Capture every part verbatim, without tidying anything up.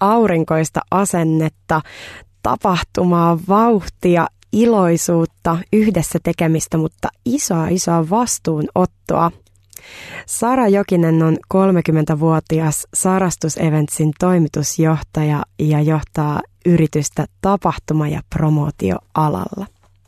aurinkoista asennetta, tapahtumaa, vauhtia, iloisuutta, yhdessä tekemistä, mutta isoa isoa vastuunottoa. Sara Jokinen on kolmekymmentävuotias Sarastus Eventsin toimitusjohtaja ja johtaa yritystä tapahtuma- ja promootioalalla.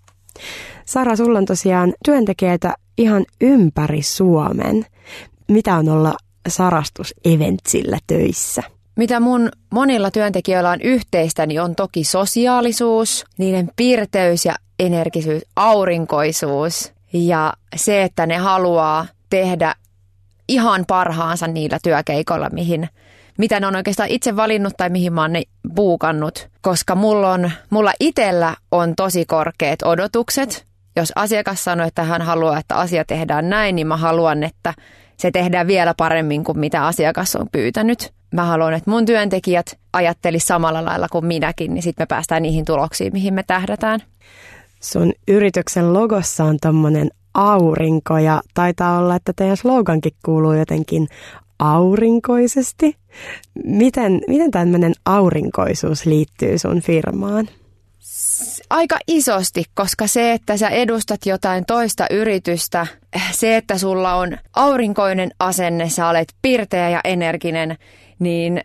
Sara, sulla on tosiaan työntekijöitä ihan ympäri Suomen. Mitä on olla Sarastus Eventsillä töissä? Mitä mun monilla työntekijöillä on yhteistä, niin on toki sosiaalisuus, niiden pirteys ja energisyys, aurinkoisuus ja se, että ne haluaa tehdä ihan parhaansa niillä työkeikoilla, mihin, mitä ne on oikeastaan itse valinnut tai mihin mä oon ne buukannut. Koska mulla, on, mulla itsellä on tosi korkeat odotukset. Jos asiakas sanoo, että hän haluaa, että asia tehdään näin, niin mä haluan, että se tehdään vielä paremmin kuin mitä asiakas on pyytänyt. Mä haluan, että mun työntekijät ajattelisivat samalla lailla kuin minäkin, niin sitten me päästään niihin tuloksiin, mihin me tähdätään. Sun yrityksen logossa on tommonen aurinko ja taitaa olla, että teidän slogankin kuuluu jotenkin aurinkoisesti. Miten, miten tämmöinen aurinkoisuus liittyy sun firmaan? Aika isosti, koska se, että sä edustat jotain toista yritystä, se, että sulla on aurinkoinen asenne, sä olet pirteä ja energinen, niin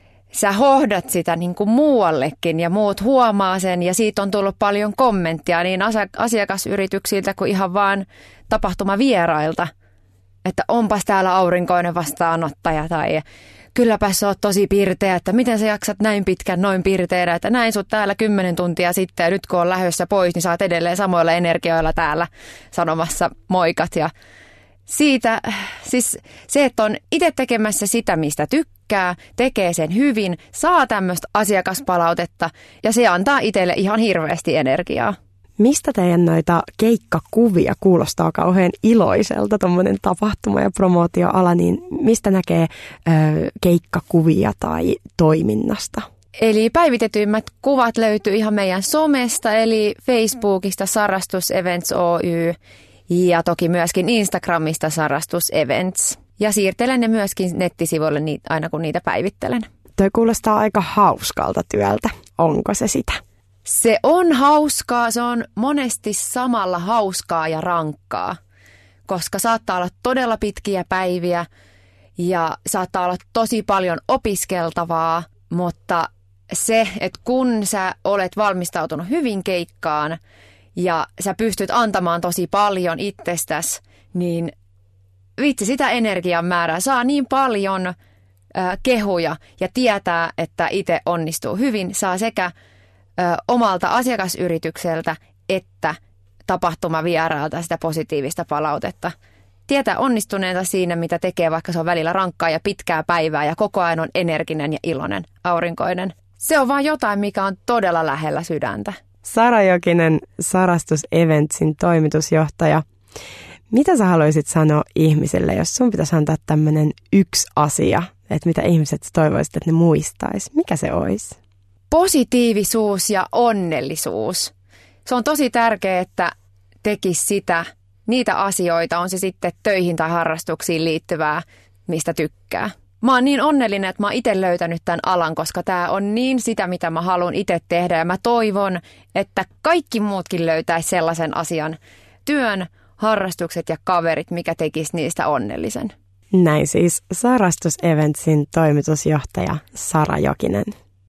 sä hohdat sitä niin kuin muuallekin ja muut huomaa sen ja siitä on tullut paljon kommenttia niin asiakasyrityksiltä kuin ihan vaan tapahtumavierailta, että onpas täällä aurinkoinen vastaanottaja tai kylläpä sä oot tosi pirteä, että miten sä jaksat näin pitkän noin pirteänä, että näin sut täällä kymmenen tuntia sitten ja nyt kun on lähdössä pois, niin sä oot edelleen samoilla energioilla täällä sanomassa moikat ja siitä, siis se, että on itse tekemässä sitä, mistä tykkää, tekee sen hyvin, saa tämmöistä asiakaspalautetta ja se antaa itselle ihan hirveästi energiaa. Mistä teidän noita keikkakuvia kuulostaa kauhean iloiselta, tuommoinen tapahtuma- ja promootioala, niin mistä näkee ö, keikkakuvia tai toiminnasta? Eli päivitetyimmät kuvat löytyy ihan meidän somesta, eli Facebookista Sarastus Events Oy ja toki myöskin Instagramista Sarastus Events. Ja siirtelen ne myöskin nettisivuille niitä, aina kun niitä päivittelen. Toi kuulostaa aika hauskalta työltä. Onko se sitä? Se on hauskaa, se on monesti samalla hauskaa ja rankkaa, koska saattaa olla todella pitkiä päiviä ja saattaa olla tosi paljon opiskeltavaa, mutta se, että kun sä olet valmistautunut hyvin keikkaan ja sä pystyt antamaan tosi paljon itsestäsi, niin vitsi sitä energian määrää saa niin paljon äh, kehuja ja tietää, että itse onnistuu hyvin, saa sekä omalta asiakasyritykseltä että tapahtumavieraalta sitä positiivista palautetta. Tietää onnistuneenta siinä, mitä tekee, vaikka se on välillä rankkaa ja pitkää päivää ja koko ajan on energinen ja iloinen, aurinkoinen. Se on vaan jotain, mikä on todella lähellä sydäntä. Sara Jokinen, Sarastus Eventsin toimitusjohtaja. Mitä sä haluaisit sanoa ihmisille, jos sun pitäisi antaa tämmöinen yksi asia, että mitä ihmiset toivoisit, että ne muistais? Mikä se olisi? Positiivisuus ja onnellisuus. Se on tosi tärkeää, että tekisi sitä, niitä asioita, on se sitten töihin tai harrastuksiin liittyvää, mistä tykkää. Mä oon niin onnellinen, että mä oon itse löytänyt tämän alan, koska tää on niin sitä, mitä mä haluan itse tehdä. Ja mä toivon, että kaikki muutkin löytäisi sellaisen asian, työn, harrastukset ja kaverit, mikä tekisi niistä onnellisen. Näin siis Sarastus Eventsin toimitusjohtaja Sara Jokinen.